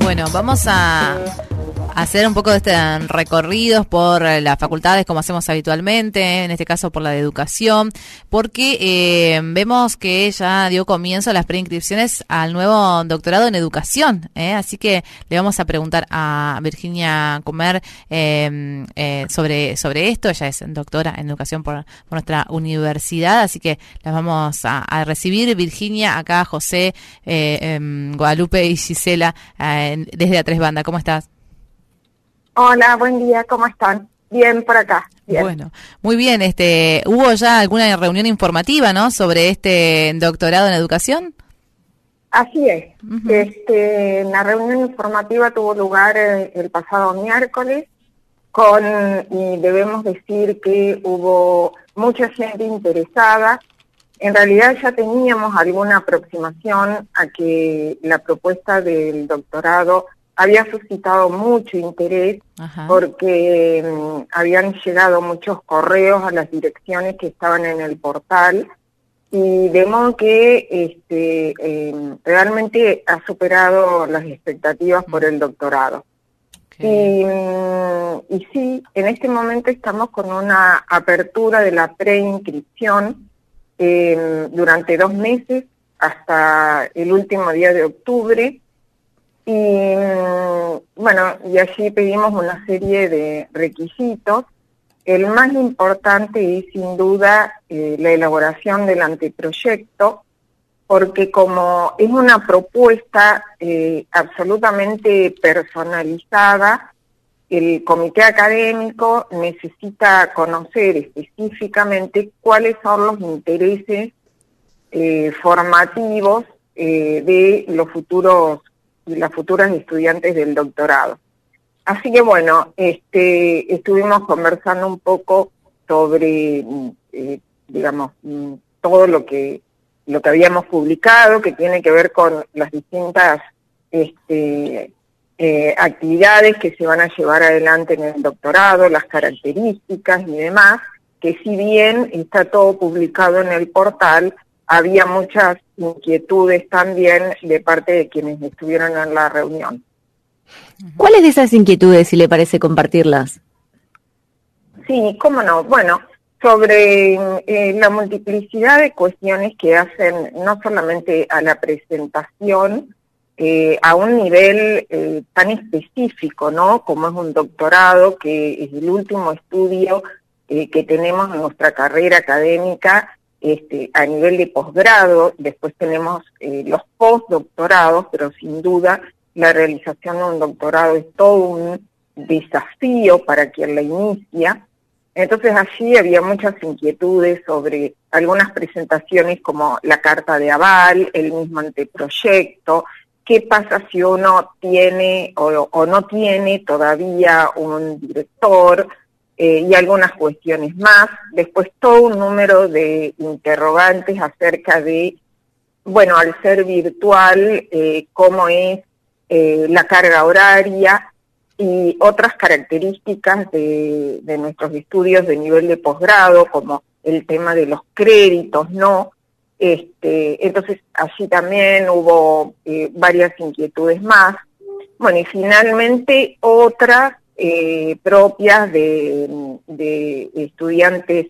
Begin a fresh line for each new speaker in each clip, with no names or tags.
Bueno, vamos a hacer un poco de recorridos por las facultades como hacemos habitualmente, en este caso por la de educación, porque vemos que ya dio comienzo las preinscripciones al nuevo doctorado en educación, así que le vamos a preguntar a Virginia Comer sobre esto. Ella es doctora en educación por nuestra universidad, así que las vamos a recibir. Virginia, acá José, Guadalupe y Gisela desde A3 Banda. ¿Cómo estás?
Hola, buen día, ¿cómo están? Bien por acá. Bien.
Bueno, muy bien. ¿Hubo ya alguna reunión informativa, no, sobre este doctorado en educación?
Así es. La reunión informativa tuvo lugar el pasado miércoles y debemos decir que hubo mucha gente interesada. En realidad ya teníamos alguna aproximación a que la propuesta del doctorado había suscitado mucho interés. Ajá. Porque habían llegado muchos correos a las direcciones que estaban en el portal, y de modo que realmente ha superado las expectativas por el doctorado. Okay. Y sí, en este momento estamos con una apertura de la preinscripción durante 2 meses, hasta el último día de octubre. Y bueno, y allí pedimos una serie de requisitos. El más importante es sin duda la elaboración del anteproyecto, porque como es una propuesta absolutamente personalizada, el comité académico necesita conocer específicamente cuáles son los intereses formativos de los futuros y las futuras estudiantes del doctorado. Así que bueno, estuvimos conversando un poco sobre, todo lo que habíamos publicado, que tiene que ver con las distintas actividades que se van a llevar adelante en el doctorado, las características y demás, que si bien está todo publicado en el portal, había muchas inquietudes también de parte de quienes estuvieron en la reunión.
¿Cuáles de esas inquietudes, si le parece, compartirlas?
Sí, cómo no. Bueno, sobre la multiplicidad de cuestiones que hacen no solamente a la presentación, a un nivel tan específico, ¿no? Como es un doctorado, que es el último estudio que tenemos en nuestra carrera académica, a nivel de posgrado. Después tenemos los postdoctorados, pero sin duda la realización de un doctorado es todo un desafío para quien la inicia. Entonces allí había muchas inquietudes sobre algunas presentaciones como la carta de aval, el mismo anteproyecto, qué pasa si uno tiene o no tiene todavía un director, y algunas cuestiones más. Después todo un número de interrogantes acerca de, bueno, al ser virtual, cómo es la carga horaria y otras características de nuestros estudios de nivel de posgrado, como el tema de los créditos, ¿no? Entonces allí también hubo varias inquietudes más. Bueno, y finalmente otras propias de estudiantes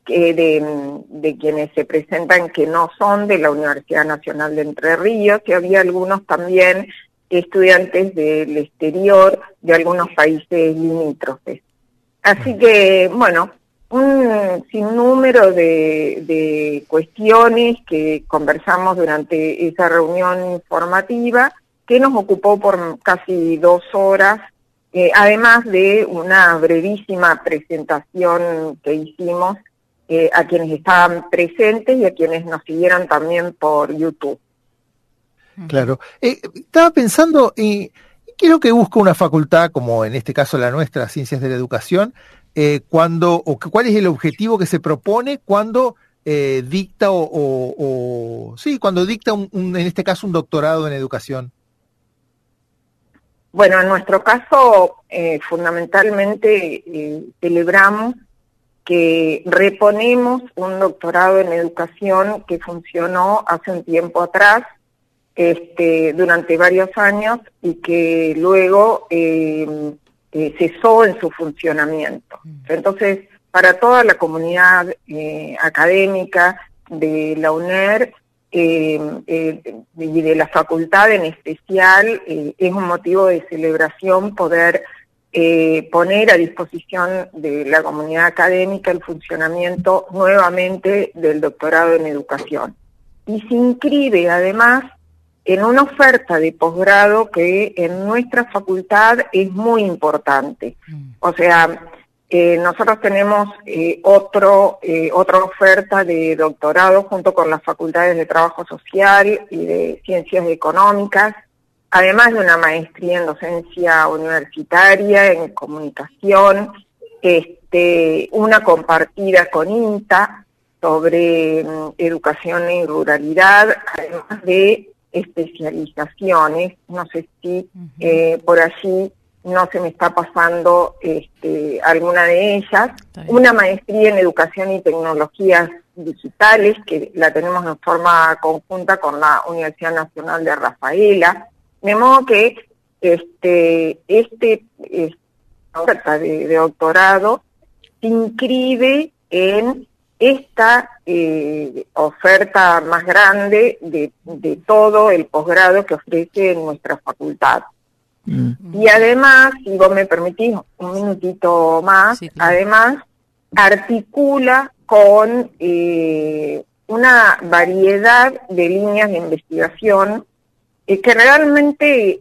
de quienes se presentan que no son de la Universidad Nacional de Entre Ríos, y había algunos también estudiantes del exterior, de algunos países limítrofes. Así que, bueno, un sinnúmero de cuestiones que conversamos durante esa reunión informativa, que nos ocupó por casi 2 horas, además de una brevísima presentación que hicimos a quienes estaban presentes y a quienes nos siguieron también por YouTube.
Claro. Estaba pensando, ¿qué es lo que busca una facultad, como en este caso la nuestra, Ciencias de la Educación, cuál es el objetivo que se propone cuando dicta cuando dicta en este caso un doctorado en educación?
Bueno, en nuestro caso, fundamentalmente celebramos que reponemos un doctorado en educación que funcionó hace un tiempo atrás, durante varios años y que luego cesó en su funcionamiento. Entonces, para toda la comunidad académica de la UNER y de la facultad en especial, es un motivo de celebración poder poner a disposición de la comunidad académica el funcionamiento nuevamente del doctorado en educación. Y se inscribe además en una oferta de posgrado que en nuestra facultad es muy importante. O sea, nosotros tenemos otra oferta de doctorado junto con las facultades de Trabajo Social y de Ciencias Económicas, además de una maestría en docencia universitaria, en comunicación, una compartida con INTA sobre educación y ruralidad, además de especializaciones. No sé si por allí no se me está pasando alguna de ellas. Una maestría en educación y tecnologías digitales, que la tenemos en forma conjunta con la Universidad Nacional de Rafaela. De modo que oferta de doctorado se inscribe en esta oferta más grande de todo el posgrado que ofrece nuestra facultad. Y además, si vos me permitís un minutito más, sí, claro. Además articula con una variedad de líneas de investigación que realmente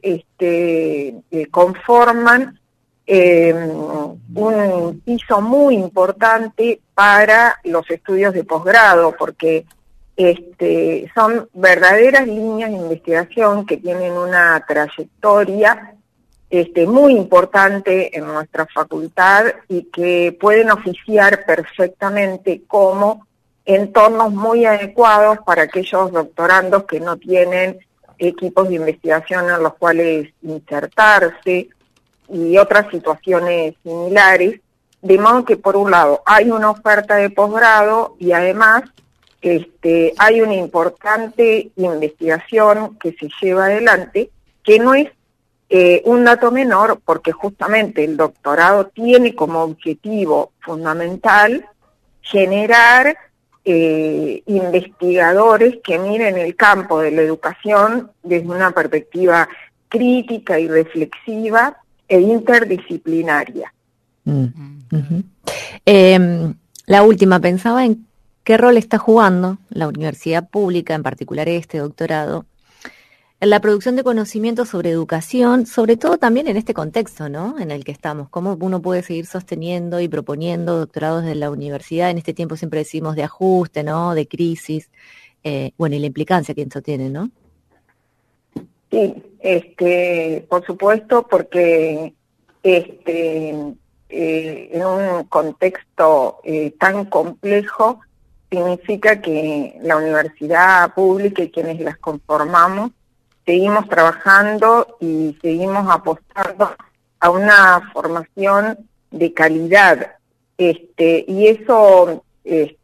conforman un piso muy importante para los estudios de posgrado, porque son verdaderas líneas de investigación que tienen una trayectoria muy importante en nuestra facultad y que pueden oficiar perfectamente como entornos muy adecuados para aquellos doctorandos que no tienen equipos de investigación en los cuales insertarse y otras situaciones similares, de modo que por un lado hay una oferta de posgrado y además hay una importante investigación que se lleva adelante, que no es un dato menor, porque justamente el doctorado tiene como objetivo fundamental generar investigadores que miren el campo de la educación desde una perspectiva crítica y reflexiva e interdisciplinaria.
La última, pensaba en qué rol está jugando la universidad pública, en particular este doctorado, en la producción de conocimientos sobre educación, sobre todo también en este contexto, ¿no?, en el que estamos. Cómo uno puede seguir sosteniendo y proponiendo doctorados de la universidad. En este tiempo siempre decimos de ajuste, ¿no?, de crisis, y la implicancia que eso tiene, ¿no?
Sí, por supuesto, porque en un contexto tan complejo significa que la universidad pública y quienes las conformamos seguimos trabajando y seguimos apostando a una formación de calidad, y eso es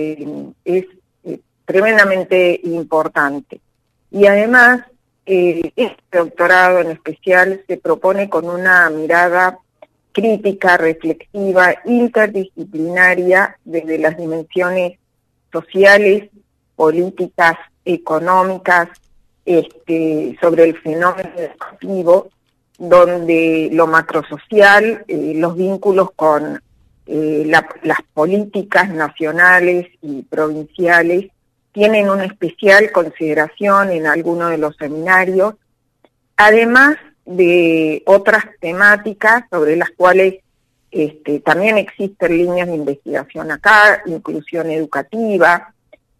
tremendamente importante. Y además, este doctorado en especial se propone con una mirada crítica, reflexiva, interdisciplinaria desde las dimensiones sociales, políticas, económicas, sobre el fenómeno educativo, donde lo macrosocial, los vínculos con las políticas nacionales y provinciales tienen una especial consideración en algunos de los seminarios, además de otras temáticas sobre las cuales también existen líneas de investigación acá, inclusión educativa,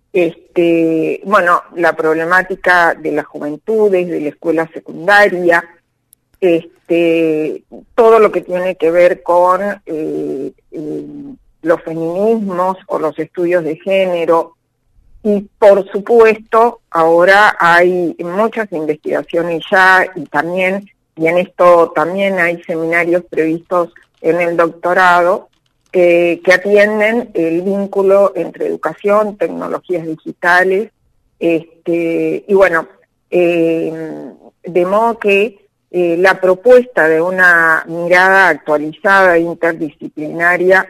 la problemática de las juventudes, de la escuela secundaria, todo lo que tiene que ver con los feminismos o los estudios de género. Y por supuesto, ahora hay muchas investigaciones ya y en esto también hay seminarios previstos en el doctorado que atienden el vínculo entre educación, tecnologías digitales, de modo que la propuesta de una mirada actualizada e interdisciplinaria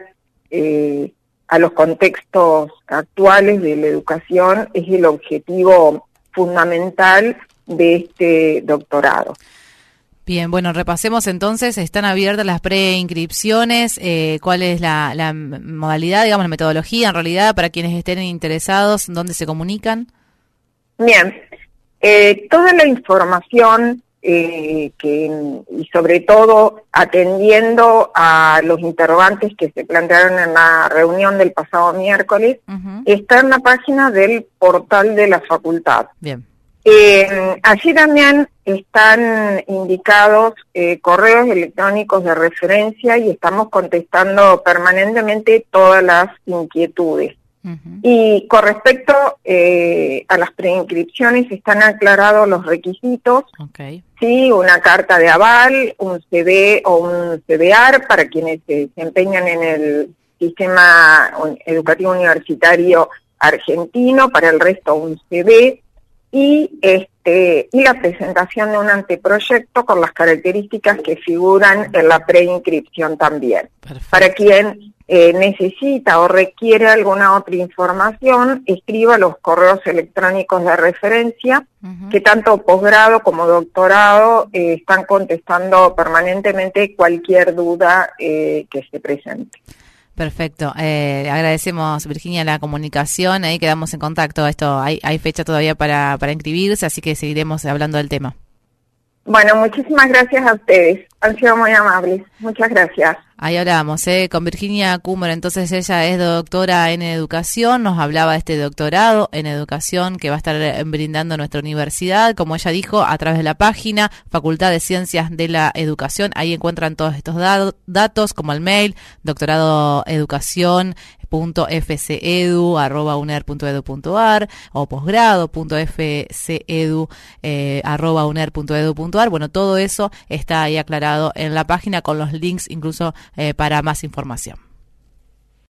a los contextos actuales de la educación es el objetivo fundamental de este doctorado.
Bien, bueno, repasemos entonces, están abiertas las preinscripciones, ¿cuál es la modalidad, digamos, la metodología en realidad para quienes estén interesados, dónde se comunican?
Bien, toda la información y sobre todo atendiendo a los interrogantes que se plantearon en la reunión del pasado miércoles, está en la página del portal de la facultad.
Bien.
Allí también están indicados correos electrónicos de referencia y estamos contestando permanentemente todas las inquietudes. Y con respecto a las preinscripciones están aclarados los requisitos, sí, una carta de aval, un CV o un CBAR para quienes se desempeñan en el sistema educativo universitario argentino, para el resto un CV, y la presentación de un anteproyecto con las características que figuran en la preinscripción también. Perfecto. Para quien necesita o requiere alguna otra información, escriba los correos electrónicos de referencia, que tanto posgrado como doctorado están contestando permanentemente cualquier duda que se presente.
Perfecto. Agradecemos, Virginia, la comunicación. Ahí quedamos en contacto. Esto hay fecha todavía para inscribirse, así que seguiremos hablando del tema.
Bueno, muchísimas gracias a ustedes. Han sido muy amables. Muchas gracias.
Ahí hablamos con Virginia Kummer. Entonces ella es doctora en educación, nos hablaba de este doctorado en educación que va a estar brindando nuestra universidad, como ella dijo, a través de la página Facultad de Ciencias de la Educación. Ahí encuentran todos estos datos, como el mail doctorado.educacion.fcedu@uner.edu.ar o posgrado.fcedu@uner.edu.ar. Bueno, todo eso está ahí aclarado en la página con los links incluso para más información.